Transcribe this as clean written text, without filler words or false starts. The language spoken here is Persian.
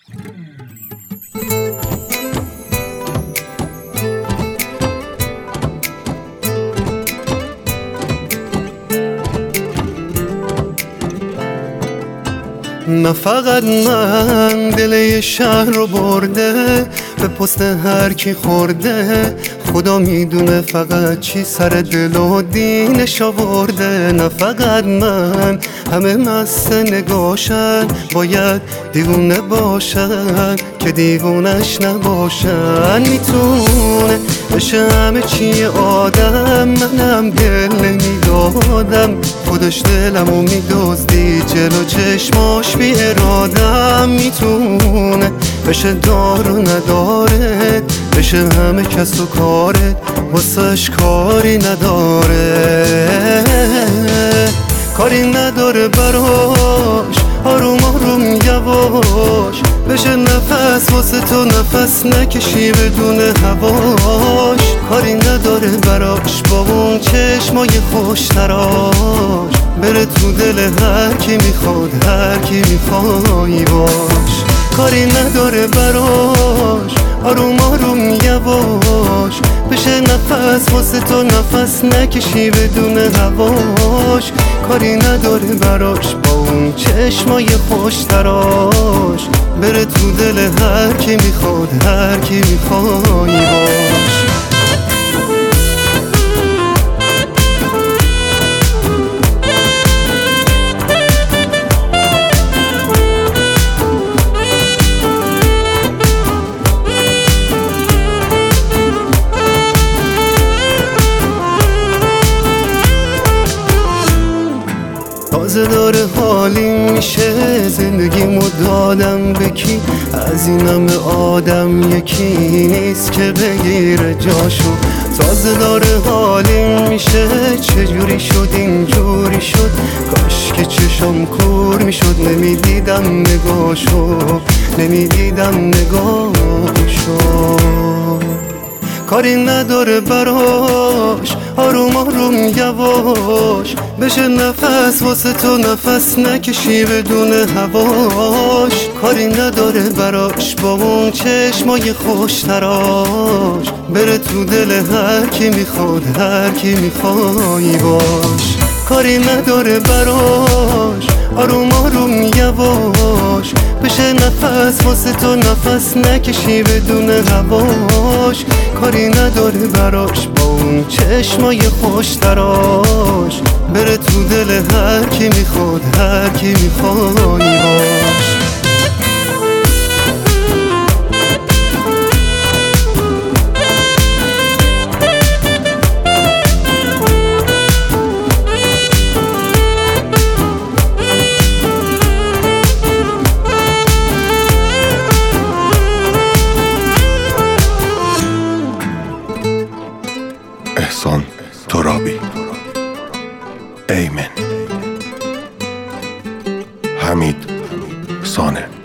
نه فقط من دل یه شهر رو برده، به پست هر کی خورده. خدا میدونه فقط چی سر دل و دینش آورده. نه فقط من، همه مست نگاشن، باید دیوونه باشن که دیوونش نباشن. میتونه بشه همه چی آدم، منم دل نمیدادم، خودش دلمو میدزدی جلو چشماش بی ارادم. میتونه بشه دار و نداره، بشه همه کس و کارت، واسش کاری نداره. کاری نداره براش، آروم آروم یواش، بشه نفس واسه تو نفس نکشی بدون هواش. کاری نداره براش با اون چشمای خوش تراش، بره تو دل هر کی میخواد، هر کی میخوای باش. کاری نداره براش، آروم آروم یواش، بشه نفس واسه تو نفس نکشی بدون هواش. کاری نداره براش با اون چشمای خوش تراش، بره تو دل هر کی میخواد، هر کی میخوای باش. تازه داره حالی میشه، زندگیمو دادم به کی؟ از این همه آدم یکی نیست که بگیره جاشو. تازه داره حالی میشه، چجوری شد اینجوری شد؟ کاش که چشم کور میشد، نمیدیدم نگاشو، نمیدیدم نگاشو. کاری نداره براش، آروم آروم یواش، بشه نفس واسه تو نفس نکشی بدون هواش. کاری نداره براش با اون چشمای خوش تراش، بره تو دل هر کی میخواد، هر کی میخوای باش. کاری نداره براش، آروم آروم یواش، بشه نفس واسه تو نفس نکشی بدون هواش. کاری نداره براش با اون چشمای خوش تراش، بره تو دل هر کی میخواد، هر کی میخوای باش. احسان ترابی، ایمن، حمید سانه.